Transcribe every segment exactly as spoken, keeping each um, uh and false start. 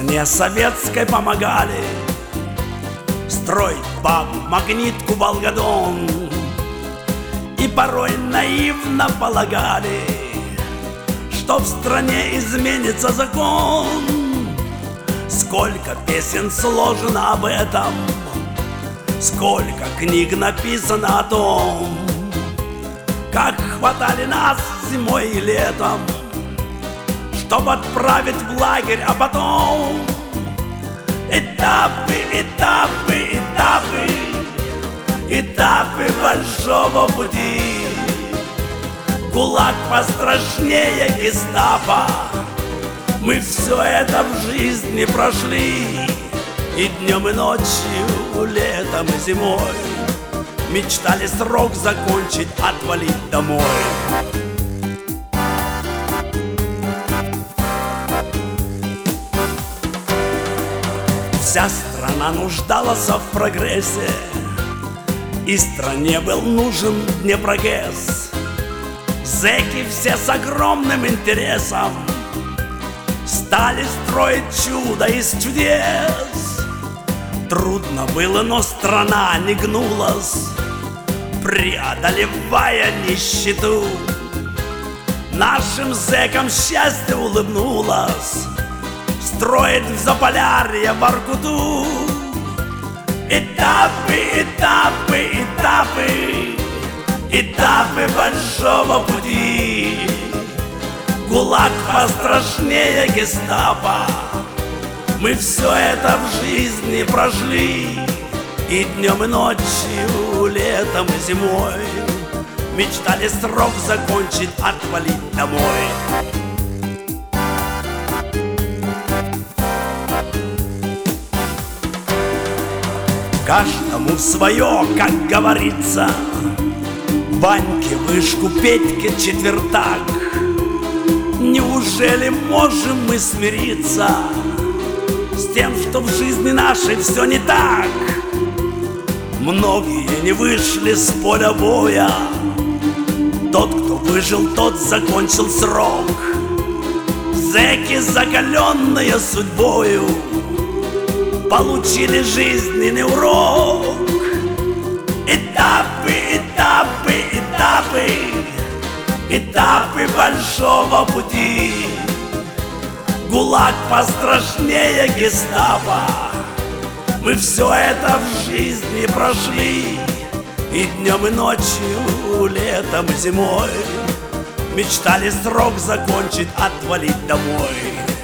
стране советской помогали строить бабу, магнитку, Волгодон. И порой наивно полагали, что в стране изменится закон. Сколько песен сложено об этом, сколько книг написано о том, как хватали нас зимой и летом, чтоб отправить в лагерь, а потом этапы, этапы, этапы, этапы большого пути. ГУЛАГ пострашнее гестапо. Мы все это в жизни прошли, и днем, и ночью, летом и зимой мечтали срок закончить, отвалить домой. Вся страна нуждалась в прогрессе, и стране был нужен Днепрогэс. Зэки все с огромным интересом стали строить чудо из чудес. Трудно было, но страна не гнулась, преодолевая нищету. Нашим зэкам счастье улыбнулось, строит в Заполярье, в Воркуту. Этапы, этапы, этапы, этапы большого пути. ГУЛАГ пострашнее гестапо. Мы все это в жизни прошли, и днем, и ночью, летом и зимой мечтали срок закончить, отвалить домой. Каждому свое, как говорится, Ваньке вышку, Петьке четвертак. Неужели можем мы смириться с тем, что в жизни нашей все не так? Многие не вышли с поля боя, тот, кто выжил, тот закончил срок. Зэки, закаленные судьбою, получили жизненный урок. Этапы, этапы, этапы, этапы большого пути. ГУЛАГ пострашнее гестапо. Мы все это в жизни прошли, и днем, и ночью, летом и зимой мечтали срок закончить, отвалить домой.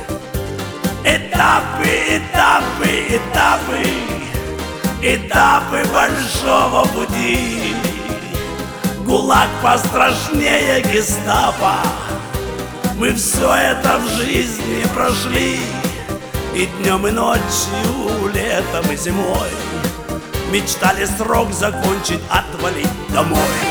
Этапы, этапы, этапы, этапы большого пути. ГУЛАГ пострашнее гестапо. Мы все это в жизни прошли, и днем, и ночью, летом и зимой мечтали срок закончить, отвалить домой.